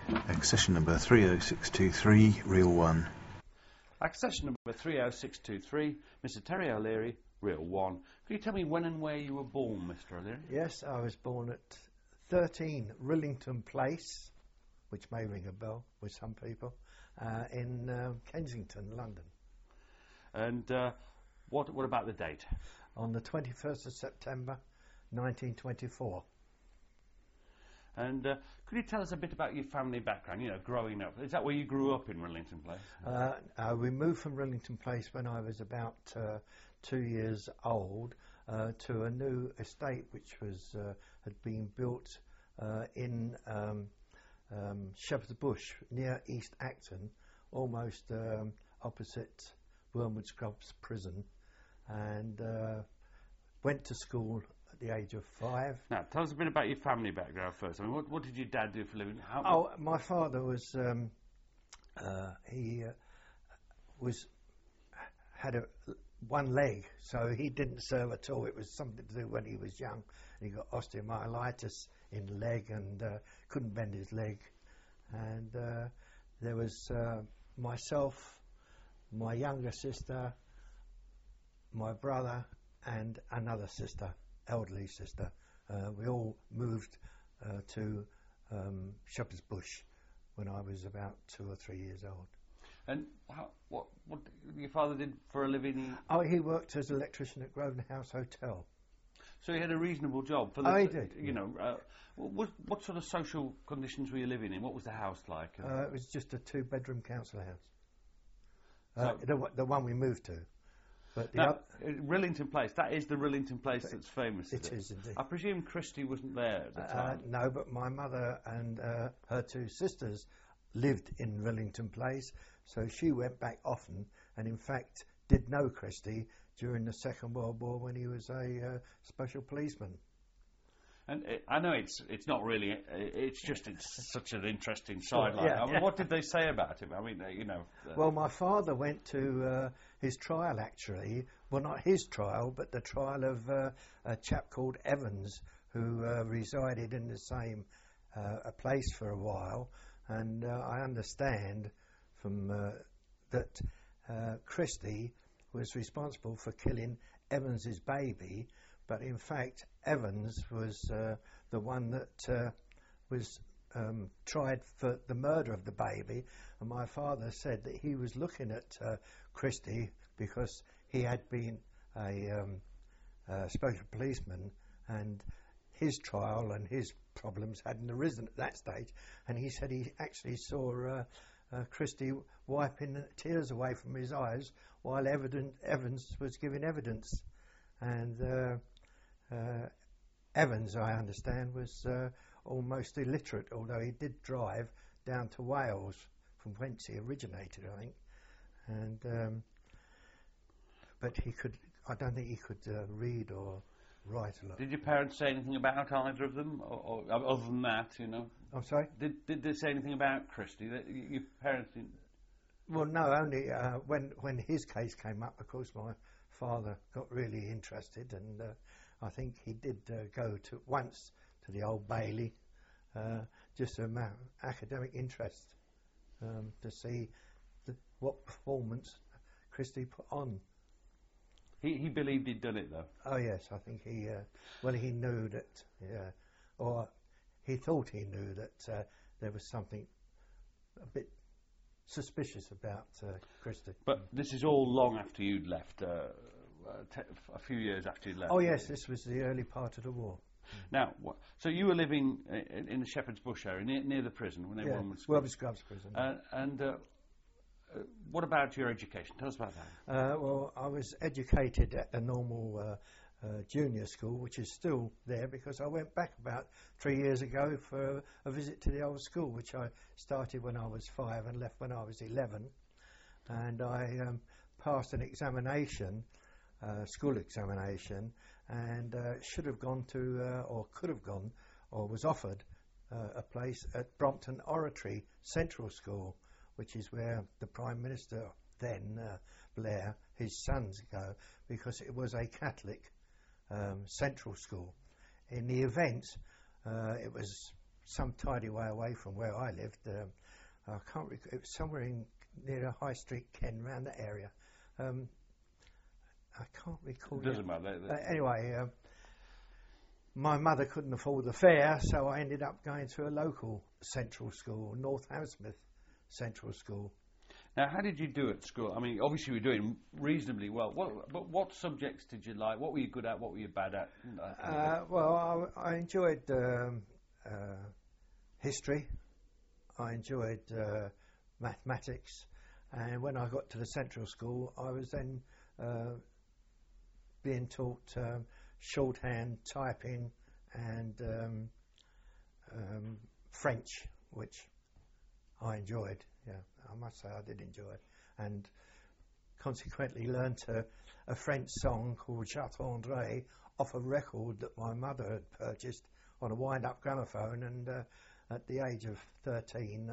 Accession number 30623, reel 1. Accession number 30623, Mr. Terry O'Leary, reel 1. Could you tell me when and where you were born, Mr. O'Leary? Yes, I was born at 13 Rillington Place, which may ring a bell with some people, in Kensington, London. And what about the date? On the 21st of September, 1924. And could you tell us a bit about your family background, you know, growing up? Is that where you grew up in Rillington Place? We moved from Rillington Place when I was about 2 years old to a new estate which was had been built in Shepherd's Bush near East Acton, almost opposite Wormwood Scrubs Prison, and went to school at the age of 5. Now, tell us a bit about your family background first. I mean, what did your dad do for a living? My father was had one leg, so he didn't serve at all. It was something to do when he was young. He got osteomyelitis in the leg and couldn't bend his leg. And there was myself, my younger sister, my brother, and another sister, elderly sister. We all moved to Shepherd's Bush when I was about 2 or 3 years old. And what your father did for a living? He worked as an electrician at Grosvenor House Hotel. So he had a reasonable job. For he did. You know, what sort of social conditions were you living in? What was the house like? It was just a 2-bedroom council house. The one we moved to. But Rillington Place, that is the Rillington Place that's famous. It is indeed. I presume Christy wasn't there at the time. No, but my mother and her 2 sisters lived in Rillington Place, so she went back often, and in fact did know Christy during the Second World War when he was a special policeman. And I know it's not really, it's such an interesting sideline. Yeah, I mean, what did they say about him? I mean, you know. Well, my father went to his trial, actually. Well, not his trial, but the trial of a chap called Evans, who resided in the same a place for a while. And I understand from that Christy was responsible for killing Evans's baby, but in fact Evans was the one that was tried for the murder of the baby, and my father said that he was looking at Christy because he had been a special policeman, and his trial and his problems hadn't arisen at that stage, and he said he actually saw Christy wiping tears away from his eyes while Evans was giving evidence. And Evans, I understand, was almost illiterate, although he did drive down to Wales, from whence he originated, I think. And but I don't think he could read or write a lot. Did your parents say anything about either of them, or other than that, you know? I'm sorry? Did they say anything about Christy? Your parents didn't? Well, no, only when his case came up, of course, my father got really interested, and I think he did go once to the Old Bailey, just a matter of academic interest, to see what performance Christy put on. He believed he'd done it, though. Oh yes, I think he knew that, or he thought he knew that there was something a bit suspicious about Christy. But this is all long after you'd left, a few years after you'd left. Oh yes, this was the early part of the war. Now, so you were living in the Shepherd's Bush area, near the prison, when everyone was... Wormwood Scrubs Prison. And what about your education? Tell us about that. Well, I was educated at a normal junior school, which is still there, because I went back about 3 years ago for a visit to the old school, which I started when I was 5 and left when I was 11. And I passed an examination, school examination, and should have gone to, or could have gone, or was offered a place at Brompton Oratory Central School, which is where the Prime Minister then, Blair, his sons go, because it was a Catholic central school. In the event, it was some tidy way away from where I lived. I can't recall. It was somewhere near High Street, Ken, around that area. I can't recall. Doesn't matter. Anyway, my mother couldn't afford the fare, so I ended up going to a local central school, North Hammersmith Central School. Now, how did you do at school? I mean, obviously you were doing reasonably well. But what subjects did you like? What were you good at? What were you bad at? Well, I enjoyed history. I enjoyed mathematics. And when I got to the central school, I was then being taught shorthand, typing, and French, which I enjoyed. Yeah, I must say I did enjoy it, and consequently learnt a French song called Chartres-André off a record that my mother had purchased on a wind-up gramophone, and at the age of 13,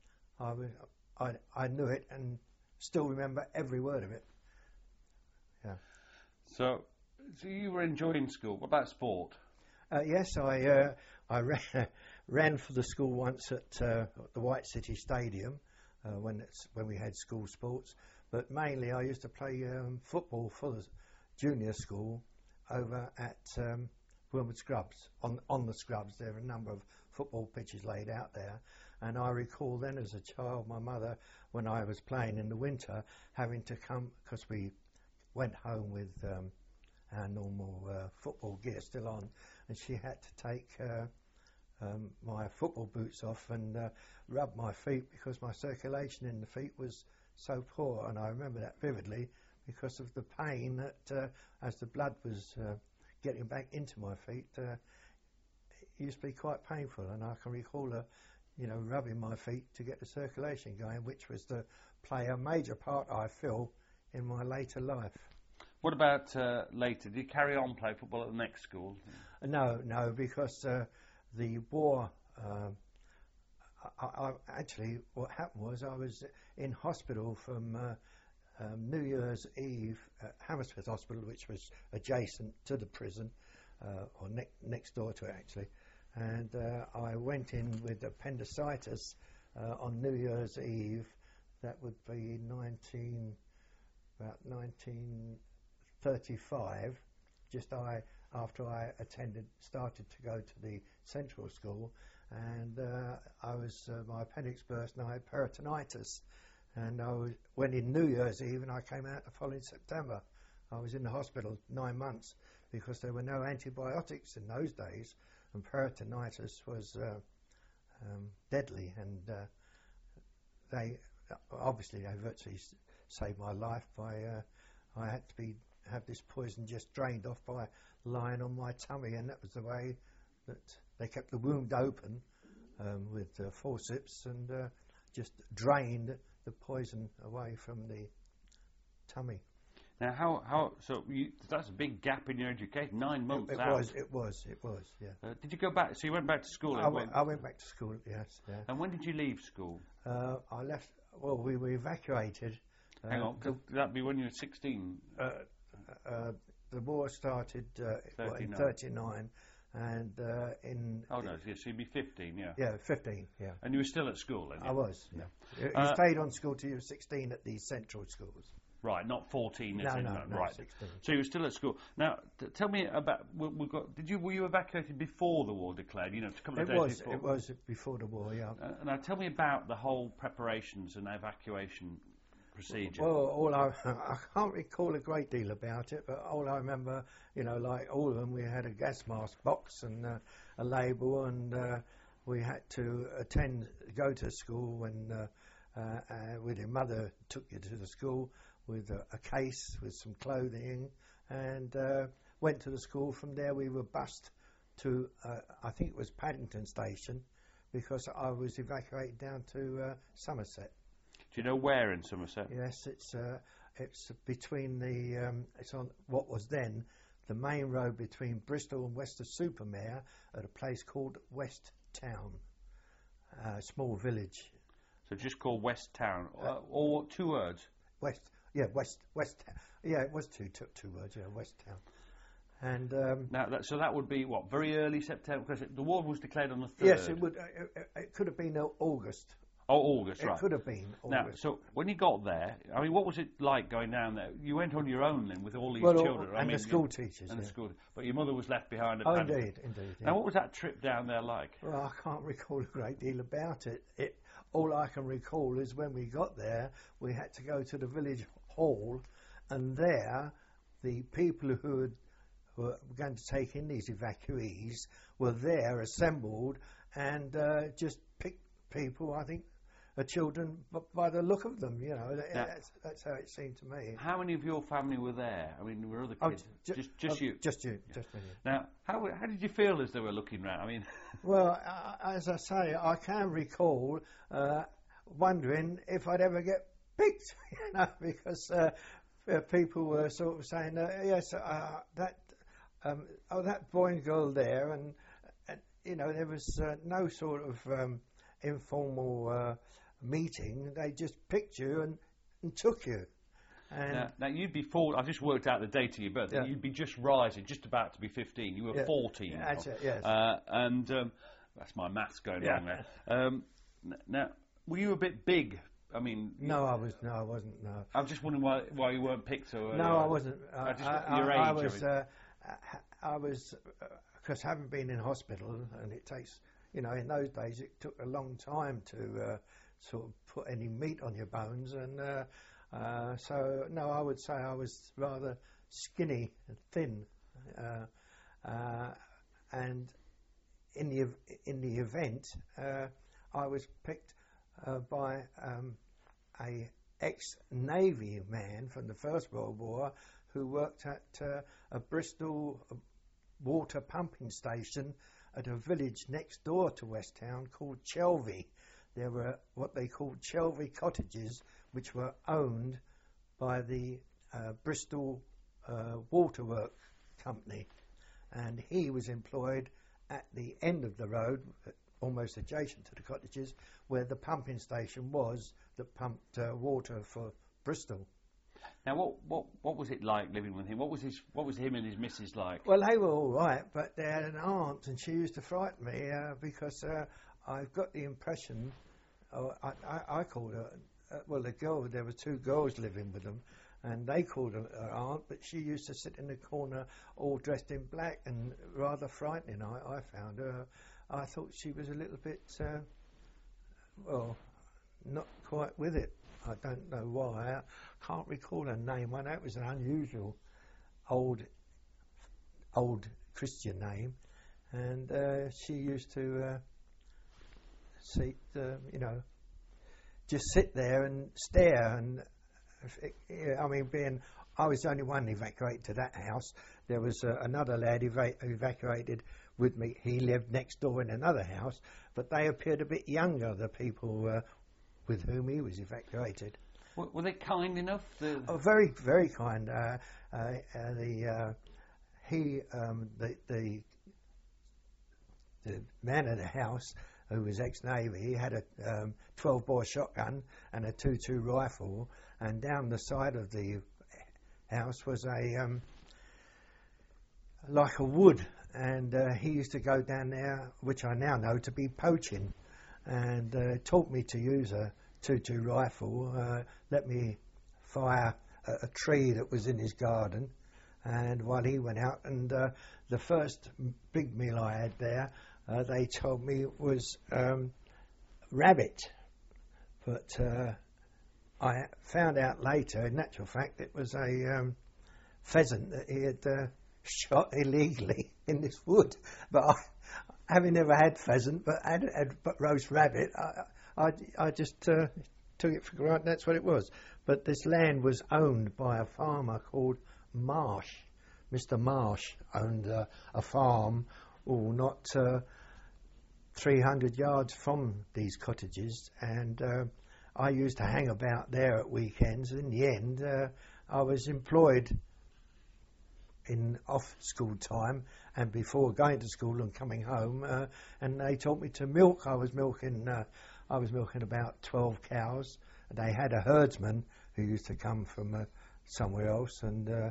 I knew it and still remember every word of it. Yeah. So you were enjoying school. What about sport? Yes, I ran for the school once at the White City Stadium when we had school sports. But mainly I used to play football for the junior school over at Wilmwood Scrubs. On the Scrubs, there are a number of football pitches laid out there. And I recall then as a child, my mother, when I was playing in the winter, having to come, because we went home with our normal football gear still on, and she had to take my football boots off and rub my feet because my circulation in the feet was so poor. And I remember that vividly because of the pain that as the blood was getting back into my feet, it used to be quite painful. And I can recall her, rubbing my feet to get the circulation going, which was to play a major part, I feel, in my later life. What about later? Did you carry on play football at the next school? No, because the war. Actually, what happened was I was in hospital from New Year's Eve at Hammersmith Hospital, which was adjacent to the prison, or next door to it actually. And I went in with appendicitis on New Year's Eve. That would be about 1935, just after I started to go to the central school, and my appendix burst and I had peritonitis, and went in New Year's Eve and I came out the following September. I was in the hospital 9 months because there were no antibiotics in those days, and peritonitis was deadly, and they virtually saved my life by I had to have this poison just drained off by lying on my tummy, and that was the way that they kept the wound open with forceps and just drained the poison away from the tummy. Now, that's a big gap in your education. 9 months out. It was. Yeah. Did you go back? So you went back to school? I went back to school. Yes. Yeah. And when did you leave school? I left. Well, we were evacuated. Hang on. Could that be when you were 16? The war started in 39, and in. Oh no! Yes, so you'd be 15. Yeah. Yeah, 15. Yeah. And you were still at school then? I was. Yeah. You stayed on school till you were 16 at these central schools. Right, not 14. No, right. 16. So you were still at school. Now, tell me about. Were you evacuated before the war declared? A couple of days before. It was before the war. Yeah. Now, tell me about the whole preparations and evacuation procedure. Well, I can't recall a great deal about it, but all I remember, like all of them, we had a gas mask box and a label, and we had to go to school when with your mother took you to the school with a case with some clothing, and went to the school. From there we were bused to, I think it was Paddington Station, because I was evacuated down to Somerset. Do you know where in Somerset? Yes, it's between it's on what was then the main road between Bristol and Wester-super-Mare at a place called West Town, small village. So just called West Town, or 2 words? West. Yeah, West Town. Yeah, it was two words. Yeah, West Town. And so that would be what, very early September, because the war was declared on the 3rd. yes, it would. It could have been August. Oh, August, right. It could have been August. Now, so when you got there, I mean, what was it like going down there? You went on your own then with all these children, and the school teachers, and the school. But your mother was left behind. Oh, indeed. Yeah. Now, what was that trip down there like? Well, I can't recall a great deal about it. All I can recall is when we got there, we had to go to the village hall, and there, the people who were going to take in these evacuees were there, assembled, and just picked people, I think, children, by the look of them, you know. That's how it seemed to me. How many of your family were there? I mean, were other kids? Just you? Just you. Yeah. Just me. Now, how did you feel as they were looking round? I mean... Well, as I say, I can recall wondering if I'd ever get picked, you know, because people were sort of saying, yes, that boy and girl there, and you know, there was no sort of informal meeting. They just picked you and took you. And now you'd be I just worked out the date of your birthday. Yeah. You'd be just rising, just about to be 15. You were 14. Yeah, that's it, yes. And that's my maths going wrong there. Now, were you a bit big? I mean, no, I wasn't. No, I'm just wondering why you weren't picked so early. No, I wasn't. Your age. I was, because having been in hospital, and it takes, you know, in those days it took a long time to sort of put any meat on your bones, and so no, I would say I was rather skinny and thin, and in the event, I was picked by a ex-Navy man from the First World War who worked at a Bristol water pumping station at a village next door to West Town called Chelvey. There were what they called Chelvey cottages, which were owned by the Bristol Waterwork Company, and he was employed at the end of the road, almost adjacent to the cottages, where the pumping station was that pumped water for Bristol. Now, what was it like living with him? What was him and his missus like? Well, they were all right, but they had an aunt, and she used to frighten me because I've got the impression, I called her, well, the girl, there were two girls living with them, and they called her aunt, but she used to sit in the corner all dressed in black and rather frightening, I found her. I thought she was a little bit, well, not quite with it. I don't know why. I can't recall her name. I know it was an unusual old Christian name, and she used to just sit there and stare. And I mean, I was the only one evacuated to that house. There was another lad evacuated with me. He lived next door in another house, but they appeared a bit younger, the people with whom he was evacuated. Were they kind enough? Oh, very, very kind. The man of the house, who was ex-Navy, he had a 12-bore shotgun and a 22 rifle, and down the side of the house was like a wood, and he used to go down there, which I now know to be poaching, and taught me to use a 22 rifle, let me fire a tree that was in his garden, and while he went out, and the first big meal I had there, they told me it was rabbit, but I found out later, in actual fact, it was a pheasant that he had shot illegally in this wood. But having never had pheasant, but had roast rabbit, I just took it for granted that's what it was. But this land was owned by a farmer called Marsh. Mr. Marsh owned a farm, not 300 yards from these cottages, and I used to hang about there at weekends. In the end, I was employed in off-school time and before going to school and coming home, and they taught me to milk. I was milking about 12 cows. They had a herdsman who used to come from somewhere else, and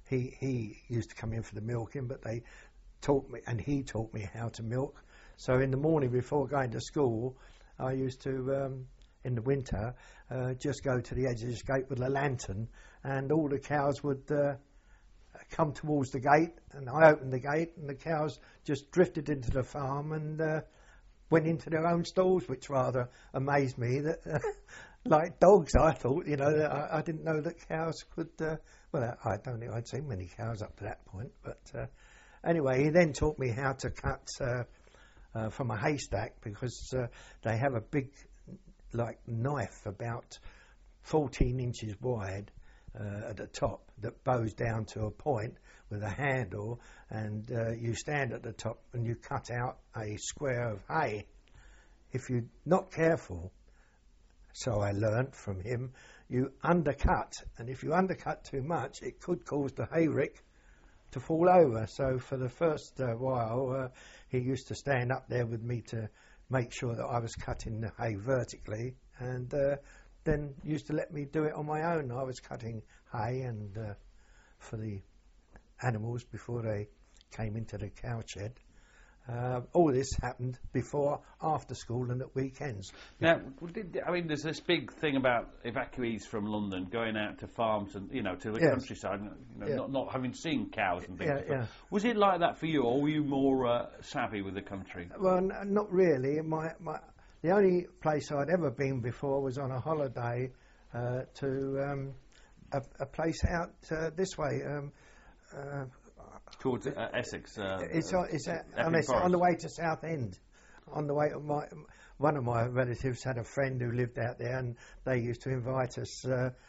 he used to come in for the milking, but they taught me, and he taught me how to milk. So in the morning before going to school, I used to, in the winter, just go to the edge of the gate with a lantern, and all the cows would come towards the gate, and I opened the gate, and the cows just drifted into the farm and went into their own stalls, which rather amazed me. That, like dogs, I thought, you know, I didn't know that cows could. Well, I don't think I'd seen many cows up to that point, but anyway, he then taught me how to cut from a haystack, because they have a big, like, knife about 14 inches wide at the top that bows down to a point with a handle, and you stand at the top and you cut out a square of hay. If you're not careful, so I learnt from him, you undercut, and if you undercut too much, it could cause the hayrick to fall over. So for the first while, he used to stand up there with me to make sure that I was cutting the hay vertically, and then used to let me do it on my own. I was cutting hay and for the animals before they came into the cow shed. All this happened before, after school, and at weekends. Now, I mean, there's this big thing about evacuees from London going out to farms and, you know, to the countryside, you know, not having seen cows and things. Was it like that for you, or were you more savvy with the country? Well, not really. The only place I'd ever been before was on a holiday to a place out this way. Towards Essex. It's on the way to Southend. On the way, one of my relatives had a friend who lived out there, and they used to invite us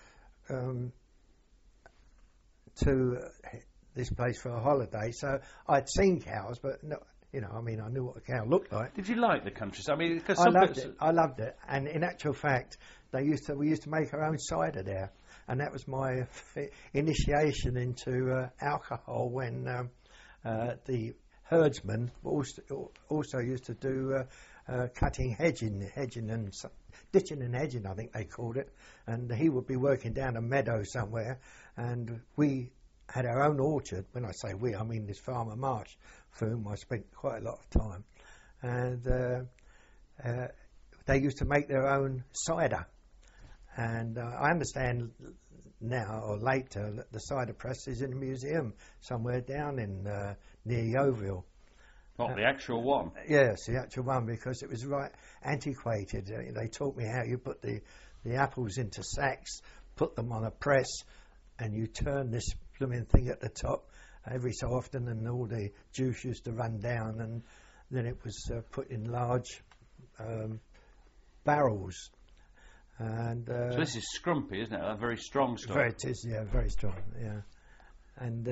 to this place for a holiday. So I'd seen cows, but no, you know, I mean, I knew what a cow looked like. Did you like the countryside? I mean, because I loved it. And in actual fact, we used to make our own cider there. And that was my initiation into alcohol, when the herdsman also used to do cutting, ditching and hedging, I think they called it. And he would be working down a meadow somewhere, and we had our own orchard. When I say we, I mean this farmer Marsh, for whom I spent quite a lot of time. And they used to make their own cider. And I understand now, or later, that the cider press is in a museum somewhere down in near Yeovil. Not the actual one? Yes, the actual one, because it was right antiquated. They taught me how you put the apples into sacks, put them on a press, and you turn this blooming thing at the top every so often, and all the juice used to run down, and then it was put in large barrels. And so this is scrumpy, isn't it? A very strong stuff. It is, yeah, very strong, yeah. And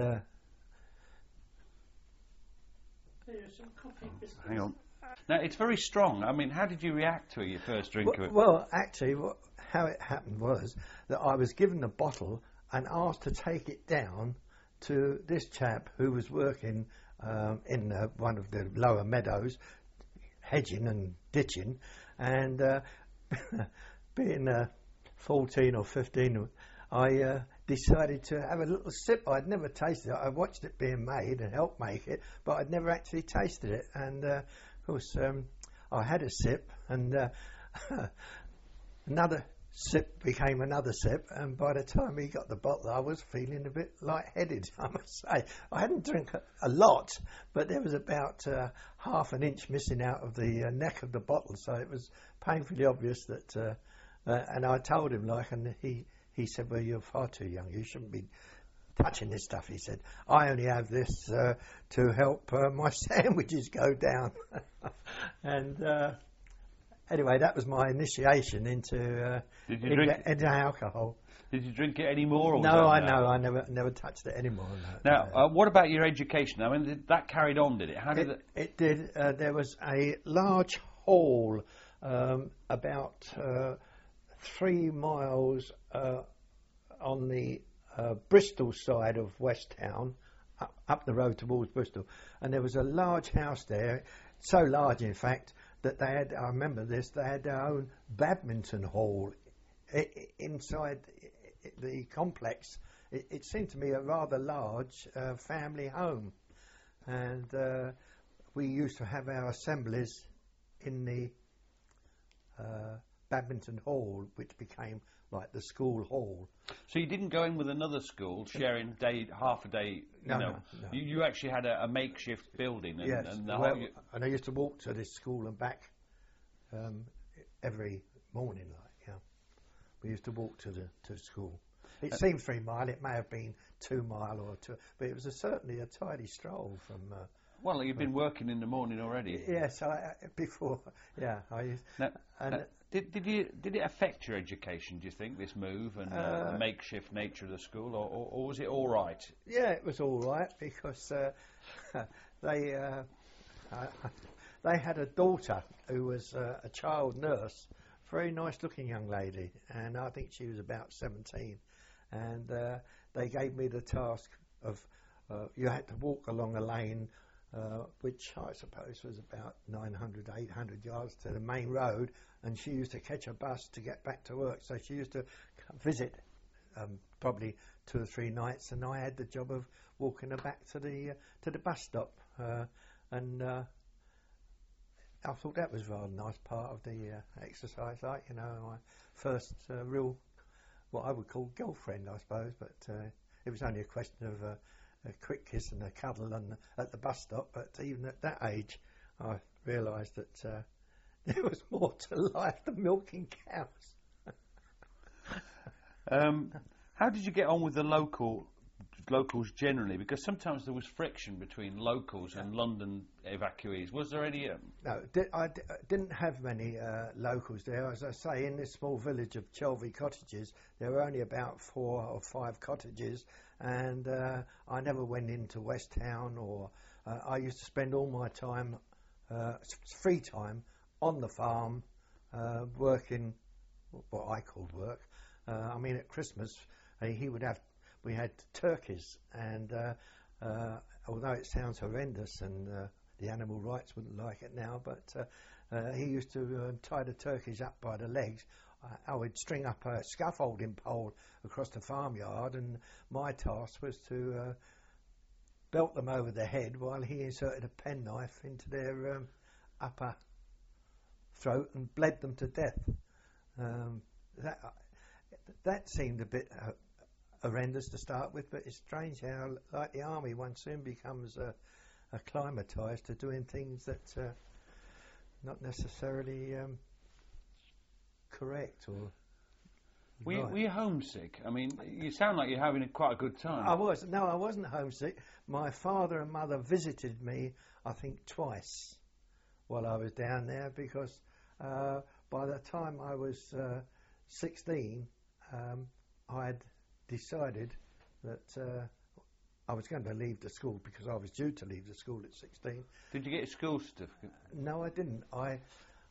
hang on. Now, it's very strong. I mean, how did you react to your first drink of it? Well, actually, how it happened was that I was given a bottle and asked to take it down to this chap who was working in one of the lower meadows, hedging and ditching, and being 14 or 15, I decided to have a little sip. I'd never tasted it. I watched it being made and helped make it, but I'd never actually tasted it. And of course, I had a sip, and another sip became another sip. And by the time he got the bottle, I was feeling a bit lightheaded, I must say. I hadn't drank a lot, but there was about half an inch missing out of the neck of the bottle, so it was painfully obvious that. And I told him, and he said, well, you're far too young. You shouldn't be touching this stuff. He said, I only have this to help my sandwiches go down. And anyway, that was my initiation into alcohol. Did you drink it anymore? Or no, I never touched it anymore. No. Now, what about your education? I mean, that carried on, did it? How did it? It did. There was a large hall about 3 miles on the Bristol side of West Town, up the road towards Bristol, and there was a large house there, so large in fact that they had, I remember this, they had their own badminton hall inside the complex. it seemed to me a rather large family home, and we used to have our assemblies in the badminton hall, which became like the school hall. So you didn't go in with another school sharing half a day. No. You actually had a makeshift building. And, yes, and I used to walk to this school and back every morning. We used to walk to the school. It seemed 3 mile. It may have been 2 mile or 2, but it was certainly a tidy stroll from. Well, you've been working in the morning already. Yes, before. Yeah, I used. Now, did it affect your education? Do you think this move and the makeshift nature of the school, or was it all right? Yeah, it was all right because they had a daughter who was a child nurse, very nice looking young lady, and I think she was about 17, and they gave me the task of you had to walk along a lane. Which I suppose was about 900, 800 yards to the main road, and she used to catch a bus to get back to work. So she used to visit probably 2 or 3 nights, and I had the job of walking her back to the bus stop. And I thought that was a rather nice part of the exercise. Like, my first real, what I would call girlfriend, I suppose, but it was only a question of a quick kiss and a cuddle at the bus stop, but even at that age I realised that there was more to life than milking cows. How did you get on with the locals generally? Because sometimes there was friction between locals and London evacuees. Was there any? No, I didn't have many locals there. As I say, in this small village of Chelvey Cottages, there were only about 4 or 5 cottages, and I never went into West Town, or I used to spend all my time, free time, on the farm, working what I called work. At Christmas, we had turkeys, and although it sounds horrendous and the animal rights wouldn't like it now, but he used to tie the turkeys up by the legs. I would string up a scaffolding pole across the farmyard, and my task was to belt them over the head while he inserted a penknife into their upper throat and bled them to death. That seemed a bit horrendous to start with, but it's strange how, like the army, one soon becomes acclimatised to doing things that not necessarily correct or. Were you homesick? I mean, you sound like you're having quite a good time. I was. No, I wasn't homesick. My father and mother visited me, I think, twice while I was down there, because by the time I was 16, I had decided that I was going to leave the school, because I was due to leave the school at 16. Did you get a school certificate? No, I didn't. I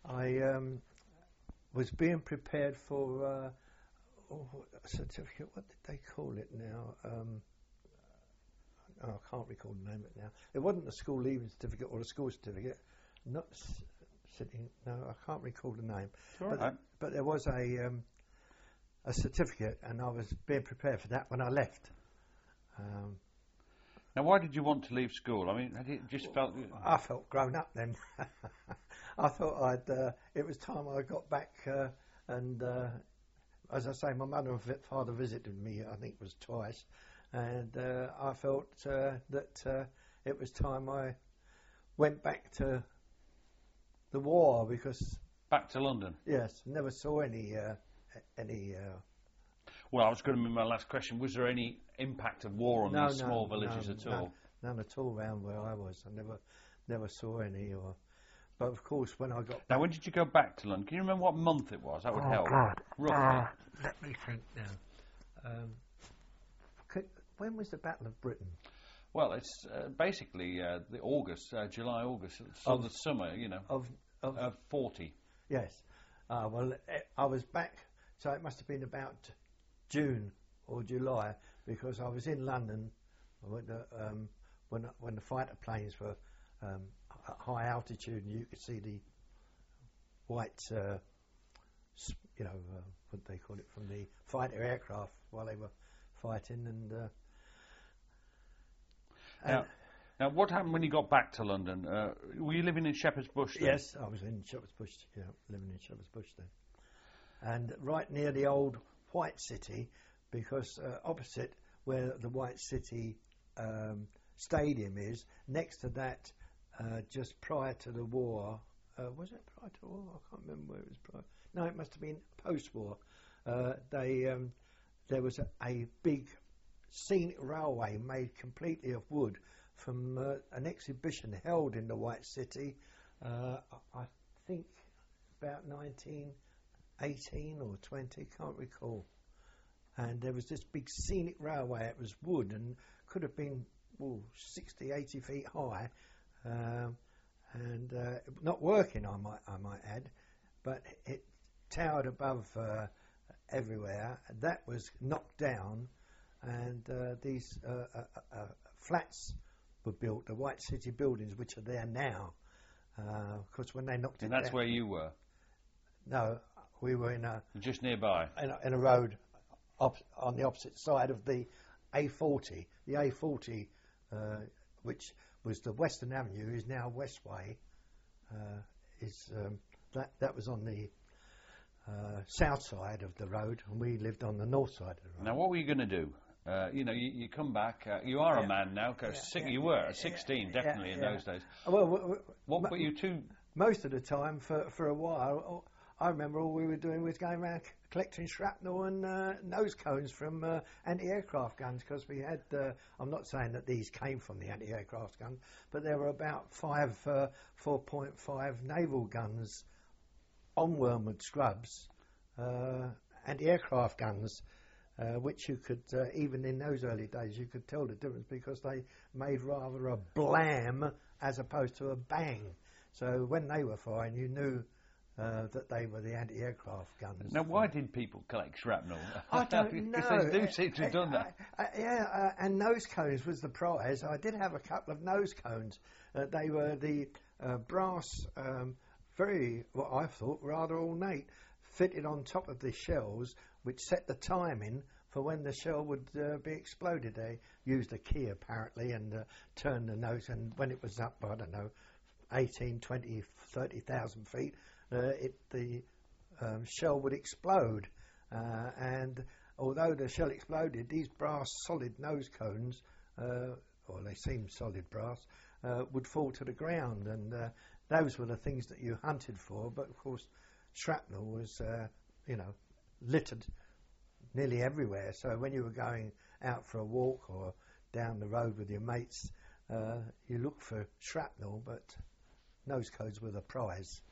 was being prepared for a certificate. What did they call it now? I can't recall the name of it now. It wasn't a school leaving certificate or a school certificate. Not sitting. No, I can't recall the name. But there was a certificate, and I was being prepared for that when I left. Now, why did you want to leave school? I mean, had it just felt... I felt grown up then. I thought it was time I got back, and as I say, my mother and father visited me, I think it was twice, and I felt that it was time I went back to the war, because... Back to London? Yes, never saw any... Well, I was going to be my last question. Was there any impact of war on these small villages at all? None at all around where I was. I never saw any. But of course, when I got now, when did you go back to London? Can you remember what month it was? That would help. God. Roughly. Let me think now. When was the Battle of Britain? Well, it's basically the August, July, August, so the summer, of 40. Yes. Well, I was back, so it must have been about June or July, because I was in London when the fighter planes were at high altitude, and you could see the white, what they call it, from the fighter aircraft while they were fighting. And now, what happened when you got back to London? Were you living in Shepherd's Bush then? Yes, I was in Shepherd's Bush, living in Shepherd's Bush then. And right near the old White City, because opposite where the White City Stadium is, next to that, just prior to the war, was it prior to the war? I can't remember where it was prior. No, it must have been post-war. There was a big scenic railway made completely of wood from an exhibition held in the White City, I think about 1918 or 20, can't recall. And there was this big scenic railway. It was wood and could have been 60, 80 feet high, and not working, I might add, but it towered above everywhere. That was knocked down, and these flats were built, the White City buildings, which are there now. Because when they knocked it down... And that's where you were? No, we were in a... Just nearby? In a road on the opposite side of the A40. The A40, which was the Western Avenue, is now Westway. That was on the south side of the road, and we lived on the north side of the road. Now, what were you going to do? You come back. You are a man now. You were at 16, definitely in those days. Well, what put you to? Most of the time, for a while, I remember all we were doing was going around collecting shrapnel and nose cones from anti-aircraft guns, because we had. I'm not saying that these came from the anti-aircraft guns, but there were about 5 4.5 naval guns on Wormwood Scrubs, anti-aircraft guns. Which you could, even in those early days, you could tell the difference because they made rather a blam as opposed to a bang. So when they were firing, you knew that they were the anti-aircraft guns. Now, why did people collect shrapnel? I don't know. Because they do seem to have done that. And nose cones was the prize. I did have a couple of nose cones. They were the brass, very, what I thought, rather ornate, fitted on top of the shells, which set the timing for when the shell would be exploded. They used a key apparently and turned the nose, and when it was up, I don't know, 18, 20, 30,000 feet, the shell would explode. And although the shell exploded, these brass solid nose cones, or they seemed solid brass, would fall to the ground, and those were the things that you hunted for. But of course, shrapnel was, littered nearly everywhere. So when you were going out for a walk or down the road with your mates, you looked for shrapnel, but nose cones were the prize.